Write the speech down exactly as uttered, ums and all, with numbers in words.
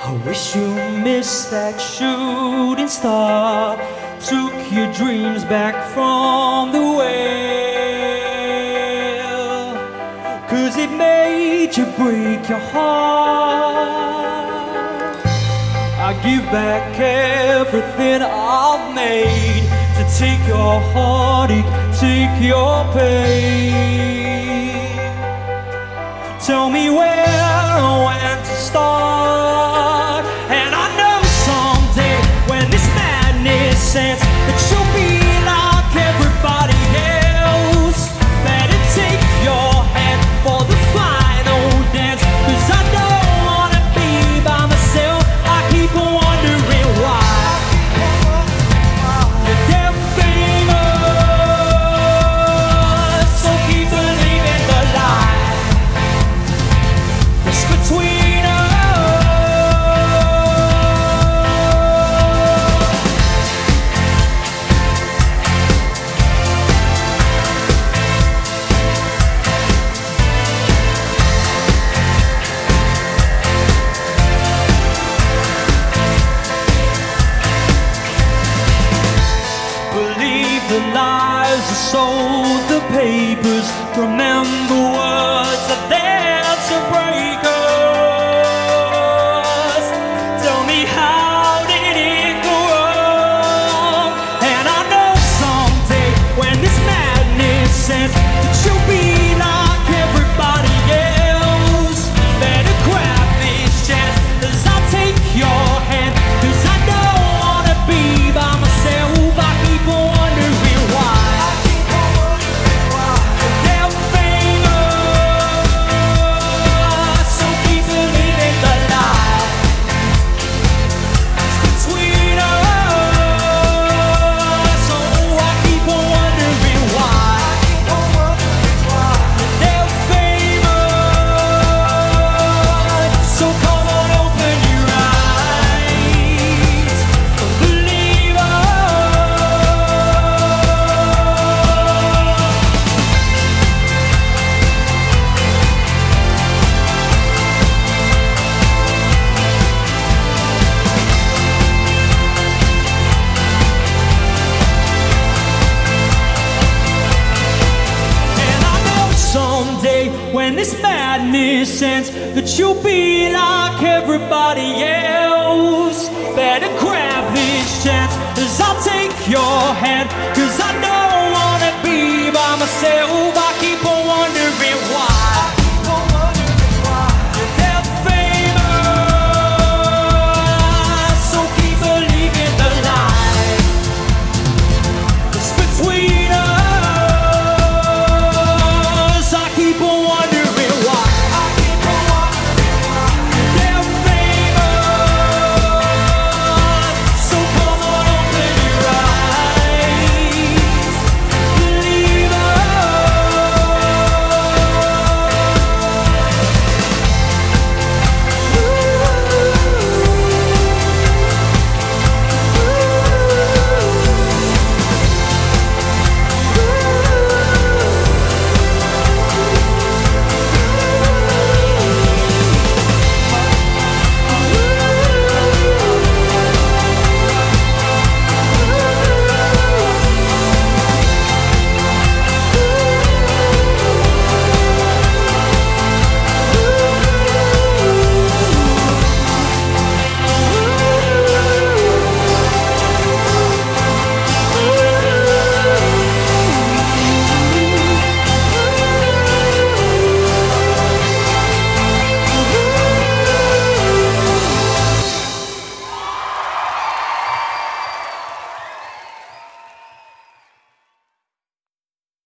I wish you missed that shooting star, took your dreams back from the well, 'cause it made you break your heart. I give back everything I've made to take your heartache, take your pain. Tell me where and when to start, and I know someday when this madness ends that you'll be like everybody else. Better take your hand for the final dance, 'cause I don't wanna be by myself. I keep wondering why you're damn famous, so keep believing the lie that's between us. Believe the lies that sold the papers. Remember words are there to break us. Tell me, how did it go wrong? And I know someday when this madness ends that you'll be like everybody else. Better grab this chance as I take your hand, 'cause I don't wanna be by myself. I keep wondering why they're famous, so keep believing the lie that's between us. Oh, I keep wondering why they're famous, so come on, open your eyes, believe us. And I know someday when this madness ends that you'll be like everybody else. Better grab this chance as I'll take your hand, 'cause I